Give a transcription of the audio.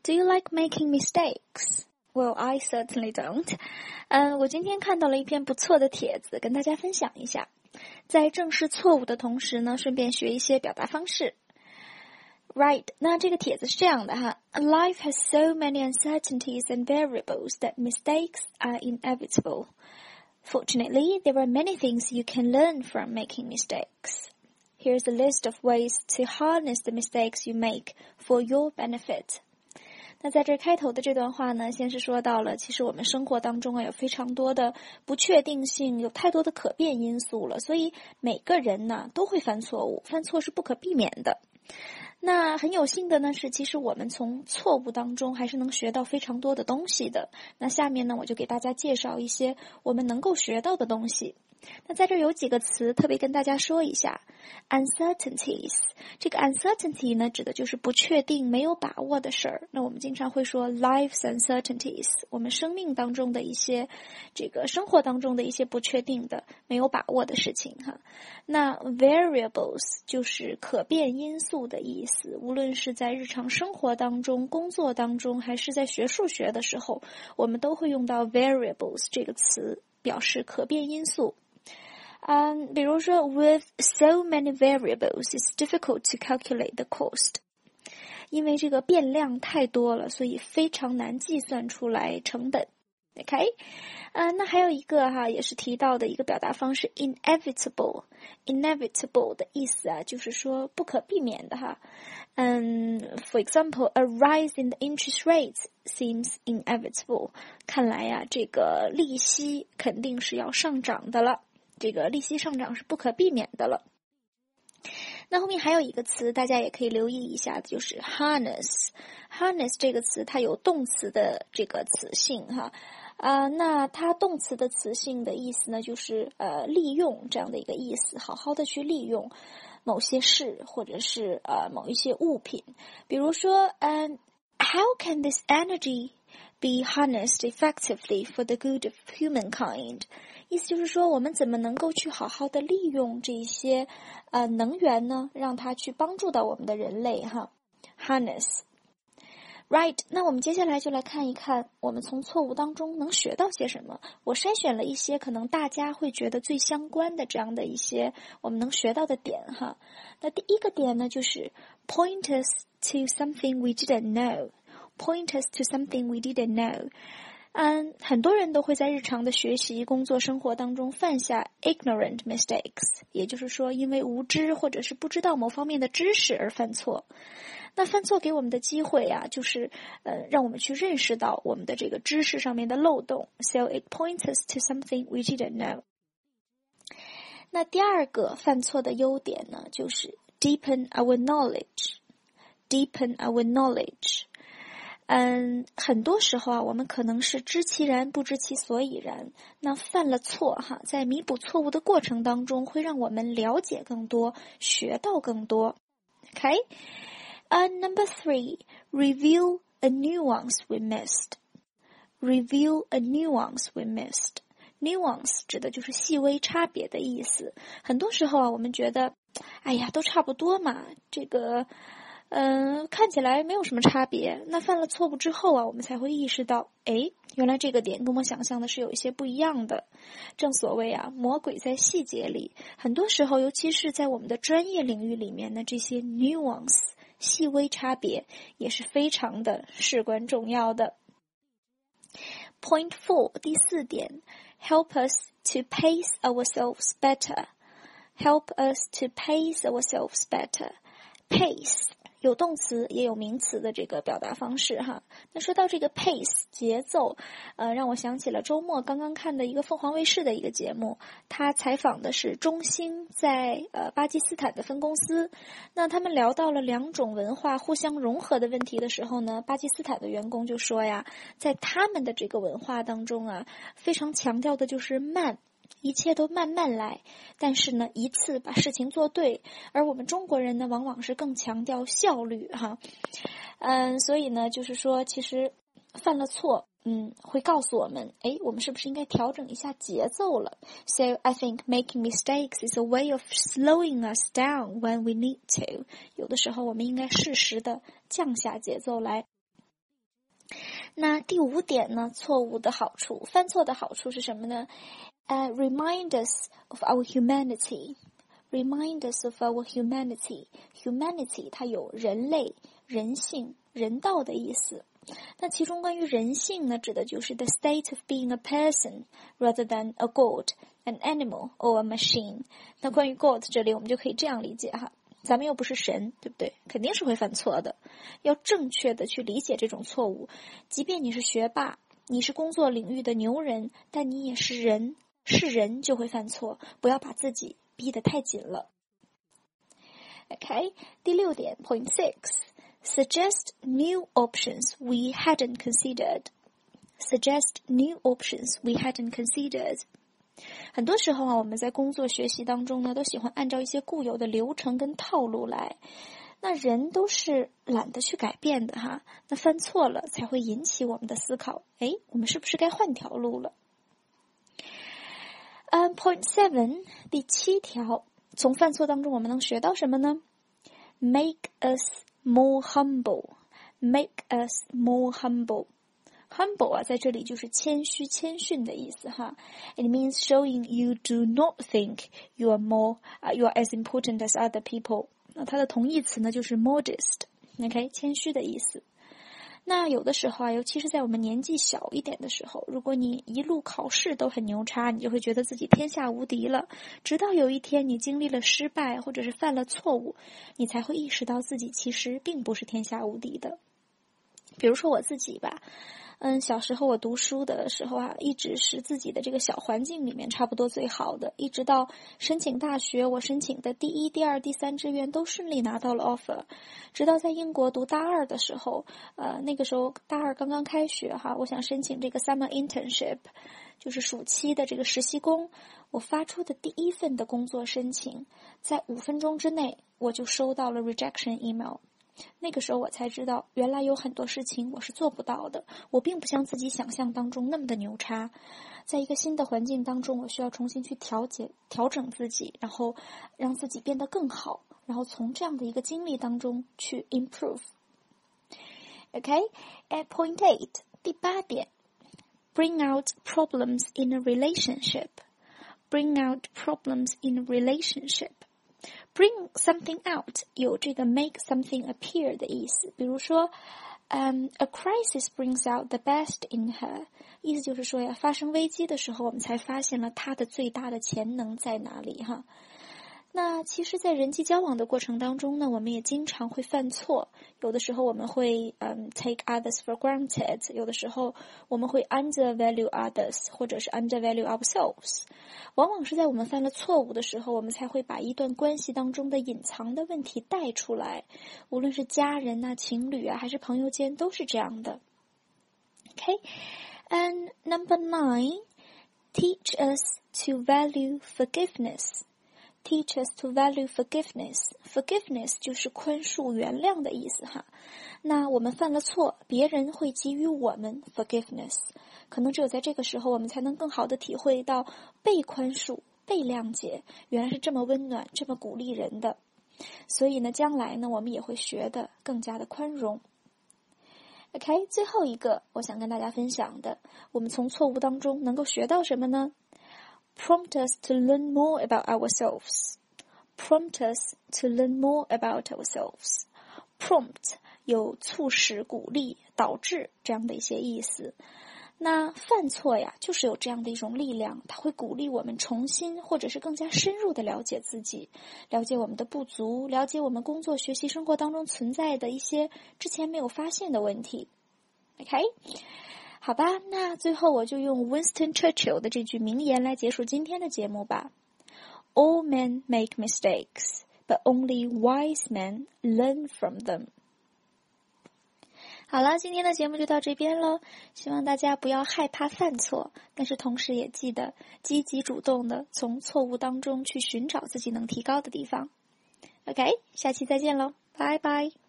Do you like making mistakes? Well, I certainly don't. 我今天看到了一篇不错的帖子，跟大家分享一下。在正视错误的同时呢，顺便学一些表达方式。Right, 那这个帖子是这样的哈。Life has so many uncertainties and variables that mistakes are inevitable. Fortunately, there are many things you can learn from making mistakes. Here's a list of ways to harness the mistakes you make for your benefit. 那在这开头的这段话呢，先是说到了，其实我们生活当中有非常多的不确定性，有太多的可变因素了，所以每个人呢都会犯错误，犯错是不可避免的。那很有幸的呢是，其实我们从错误当中还是能学到非常多的东西的。那下面呢，我就给大家介绍一些我们能够学到的东西。那在这有几个词特别跟大家说一下 uncertainties 这个 uncertainty 呢指的就是不确定没有把握的事儿。那我们经常会说 life's uncertainties 我们生命当中的一些这个生活当中的一些不确定的没有把握的事情哈。那 variables 就是可变因素的意思，无论是在日常生活当中工作当中还是在学数学的时候，我们都会用到 variables 这个词表示可变因素。比如说 with so many variables, it's difficult to calculate the cost. 因为这个变量太多了，所以非常难计算出来成本。OK? 那还有一个哈，也是提到的一个表达方式 inevitable. Inevitable 的意思啊，就是说不可避免的哈。For example, a rise in the interest rates seems inevitable. 看来呀，这个利息肯定是要上涨的了。这个利息上涨是不可避免的了。那后面还有一个词大家也可以留意一下，就是 harness. Harness 这个词它有动词的这个词性哈。那它动词的词性的意思呢，就是利用这样的一个意思，好好的去利用某些事或者是某一些物品。比如说how can this energy be harnessed effectively for the good of humankind? 意思就是说，我们怎么能够去好好的利用这些能源呢，让它去帮助到我们的人类哈。Harness. Right, 那我们接下来就来看一看我们从错误当中能学到些什么。我筛选了一些可能大家会觉得最相关的这样的一些我们能学到的点哈。那第一个点呢，就是 point us to something we didn't know. Point us to something we didn't know. 很多人都会在日常的学习、工作、生活当中犯下 ignorant mistakes, 也就是说因为无知或者是不知道某方面的知识而犯错。那犯错给我们的机会啊，就是让我们去认识到我们的这个知识上面的漏洞。So it points us to something we didn't know. 那第二个犯错的优点呢，就是 deepen our knowledge. Deepen our knowledge.很多时候啊，我们可能是知其然不知其所以然。那犯了错哈，在弥补错误的过程当中，会让我们了解更多，学到更多。Okay? Number 3, reveal a nuance we missed. Reveal a nuance we missed. Nuance 指的就是细微差别的意思。很多时候啊，我们觉得，哎呀，都差不多嘛，这个看起来没有什么差别。那犯了错误之后啊，我们才会意识到，原来这个点跟我想象的是有一些不一样的。正所谓啊，魔鬼在细节里。很多时候，尤其是在我们的专业领域里面呢，这些 nuance 细微差别也是非常的事关重要的。Point 4, 第4点 help us to pace ourselves better. Help us to pace ourselves better. Pace有动词也有名词的这个表达方式哈。那说到这个 pace 节奏，让我想起了周末刚刚看的一个凤凰卫视的一个节目，他采访的是中兴在巴基斯坦的分公司。那他们聊到了2种文化互相融合的问题的时候呢，巴基斯坦的员工就说呀，在他们的这个文化当中啊，非常强调的就是慢。一切都慢慢来，但是呢，一次把事情做对。而我们中国人呢，往往是更强调效率哈。所以呢，就是说，其实犯了错，会告诉我们，我们是不是应该调整一下节奏了 ？So I think making mistakes is a way of slowing us down when we need to. 有的时候我们应该适时的降下节奏来。 那第5点呢，错误的好处，犯错的好处是什么呢？Remind us of our humanity。Remind us of our humanity。Humanity 它有人类、人性、人道的意思。那其中关于人性呢，指的就是 the state of being a person rather than a god, an animal or a machine。那关于 god 这里我们就可以这样理解哈，咱们又不是神，对不对？肯定是会犯错的，要正确的去理解这种错误。即便你是学霸，你是工作领域的牛人，但你也是人，是人就会犯错，不要把自己逼得太紧了。OK， 第6点 Point 6。Suggest new options we hadn't considered. Suggest new options we hadn't considered. 很多时候啊，我们在工作学习当中呢，都喜欢按照一些固有的流程跟套路来。那人都是懒得去改变的哈，那犯错了才会引起我们的思考。我们是不是该换条路了？Point 7， 第7条，从犯错当中我们能学到什么呢？ Make us more humble. Make us more humble. Humble 啊，在这里就是谦虚、谦逊的意思哈。It means showing you do not think you are as important as other people. 那它的同义词呢就是 modest。OK， 谦虚的意思。那有的时候啊，尤其是在我们年纪小一点的时候，如果你一路考试都很牛叉，你就会觉得自己天下无敌了。直到有一天你经历了失败，或者是犯了错误，你才会意识到自己其实并不是天下无敌的。比如说我自己吧，小时候我读书的时候啊，一直是自己的这个小环境里面差不多最好的，一直到申请大学，我申请的第1、第2、第3志愿都顺利拿到了 offer。直到在英国读大2的时候，那个时候大2刚刚开学哈，我想申请这个 summer internship， 就是暑期的这个实习工。我发出的第1份的工作申请，在5分钟之内我就收到了 rejection email。那个时候我才知道，原来有很多事情我是做不到的，我并不像自己想象当中那么的牛叉。在一个新的环境当中，我需要重新去调整自己，然后让自己变得更好，然后从这样的一个经历当中去 improve。OK，Point 8， 第8点 Bring out problems in a relationship. Bring out problems in a relationship.Bring something out 有这个 make something appear 的意思，比如说a crisis brings out the best in her， 意思就是说呀，发生危机的时候我们才发现了她的最大的潜能在哪里哈。那其实在人际交往的过程当中呢，我们也经常会犯错，有的时候我们会take others for granted， 有的时候我们会 undervalue others 或者是 undervalue ourselves。往往是在我们犯了错误的时候，我们才会把一段关系当中的隐藏的问题带出来，无论是家人啊、情侣啊，还是朋友间，都是这样的。And number 9, teach us to value forgiveness.Teach us to value forgiveness. Forgiveness 就是宽恕、原谅的意思哈。那我们犯了错，别人会给予我们 forgiveness。可能只有在这个时候，我们才能更好的体会到被宽恕、被谅解，原来是这么温暖、这么鼓励人的。所以呢，将来呢，我们也会学得更加的宽容。OK， 最后一个我想跟大家分享的，我们从错误当中能够学到什么呢？Prompt us to learn more about ourselves. Prompt us to learn more about ourselves. Prompt 有促使、鼓励、导致这样的一些意思。那犯错呀，就是有这样的一种力量，它会鼓励我们重新或者是更加深入的了解自己，了解我们的不足，了解我们工作、学习、生活当中存在的一些之前没有发现的问题。OK？好吧，那最后我就用 Winston Churchill 的这句名言来结束今天的节目吧。All men make mistakes, but only wise men learn from them. 好了，今天的节目就到这边咯，希望大家不要害怕犯错，但是同时也记得积极主动的从错误当中去寻找自己能提高的地方。OK， 下期再见咯，拜拜。